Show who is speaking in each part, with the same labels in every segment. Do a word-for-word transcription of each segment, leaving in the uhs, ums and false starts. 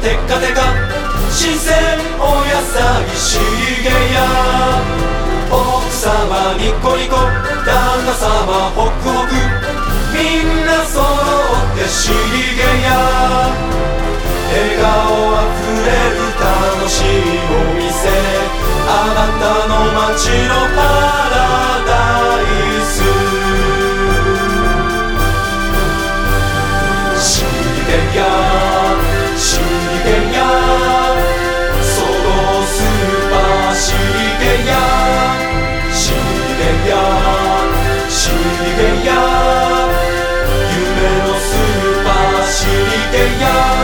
Speaker 1: テカテカ新鮮お野菜しげや奥様ニコニコ旦那様ホクホクみんな揃ってしげや笑顔あふれる楽しいお店あなたの街のパラダイスしげやしげやそごうスーパーしげやしげやしげや夢のスーパーしげや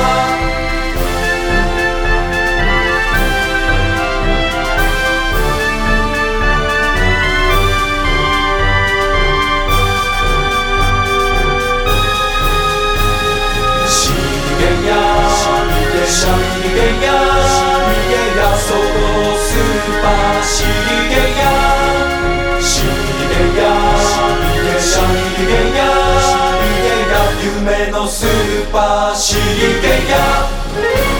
Speaker 1: しげやしげやそごうスーパーしげやしげやしげや夢のスーパーしげや